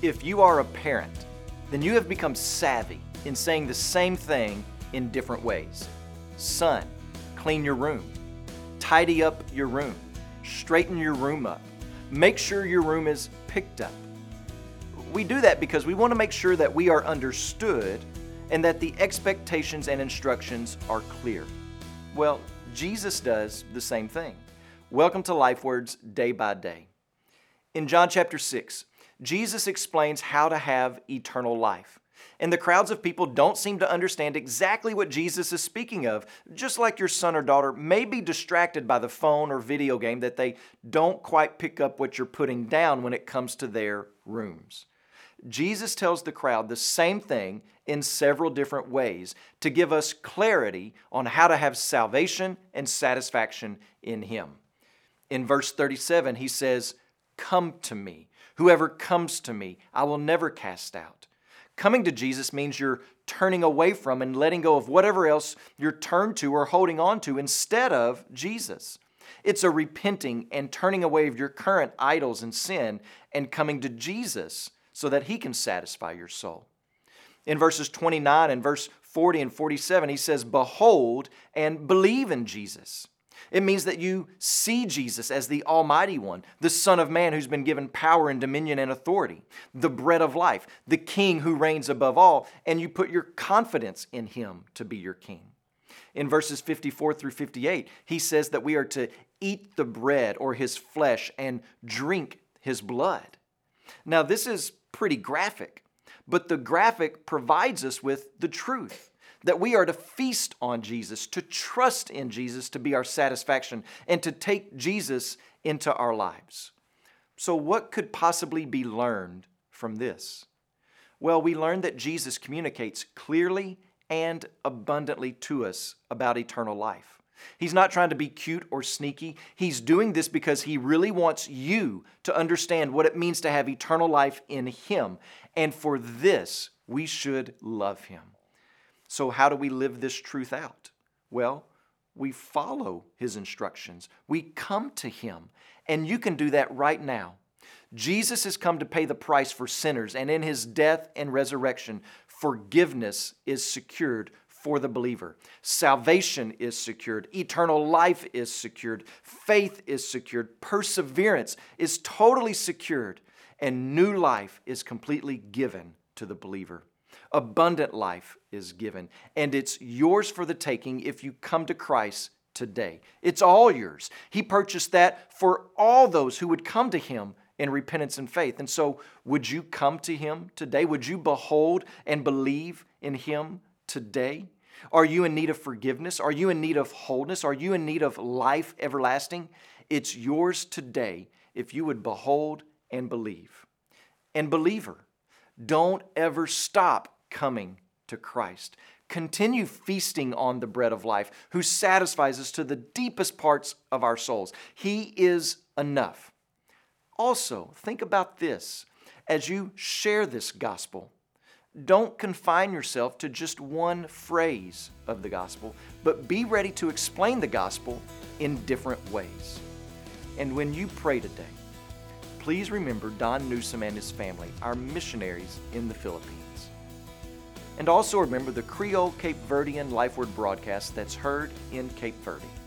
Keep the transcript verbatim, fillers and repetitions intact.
If you are a parent, then you have become savvy in saying the same thing in different ways. Son, clean your room. Tidy up your room. Straighten your room up. Make sure your room is picked up. We do that because we want to make sure that we are understood and that the expectations and instructions are clear. Well, Jesus does the same thing. Welcome to LifeWords Day by Day. In John chapter six, Jesus explains how to have eternal life. And the crowds of people don't seem to understand exactly what Jesus is speaking of, just like your son or daughter may be distracted by the phone or video game that they don't quite pick up what you're putting down when it comes to their rooms. Jesus tells the crowd the same thing in several different ways to give us clarity on how to have salvation and satisfaction in Him. In verse thirty-seven, He says, "Come to me. Whoever comes to me, I will never cast out." Coming to Jesus means you're turning away from and letting go of whatever else you're turned to or holding on to instead of Jesus. It's a repenting and turning away of your current idols and sin and coming to Jesus so that He can satisfy your soul. In verses twenty-nine and verse forty and forty-seven, He says, "Behold and believe in Jesus." It means that you see Jesus as the Almighty One, the Son of Man who's been given power and dominion and authority, the bread of life, the King who reigns above all, and you put your confidence in Him to be your King. In verses fifty-four through fifty-eight, He says that we are to eat the bread or His flesh and drink His blood. Now, this is pretty graphic, but the graphic provides us with the truth. That we are to feast on Jesus, to trust in Jesus to be our satisfaction, and to take Jesus into our lives. So what could possibly be learned from this? Well, we learn that Jesus communicates clearly and abundantly to us about eternal life. He's not trying to be cute or sneaky. He's doing this because He really wants you to understand what it means to have eternal life in Him. And for this, we should love Him. So how do we live this truth out? Well, we follow His instructions. We come to Him, and you can do that right now. Jesus has come to pay the price for sinners, and in His death and resurrection, forgiveness is secured for the believer. Salvation is secured. Eternal life is secured. Faith is secured. Perseverance is totally secured, and new life is completely given to the believer. Abundant life is given, and it's yours for the taking if you come to Christ today. It's all yours. He purchased that for all those who would come to Him in repentance and faith. And so, would you come to Him today? Would you behold and believe in Him today? Are you in need of forgiveness? Are you in need of wholeness? Are you in need of life everlasting? It's yours today if you would behold and believe. And believer, don't ever stop coming to Christ. Continue feasting on the bread of life, who satisfies us to the deepest parts of our souls. He is enough. Also, think about this. As you share this gospel, don't confine yourself to just one phrase of the gospel, but be ready to explain the gospel in different ways. And when you pray today, please remember Don Newsom and his family, our missionaries in the Philippines. And also remember the Creole Cape Verdean LifeWord broadcast that's heard in Cape Verde.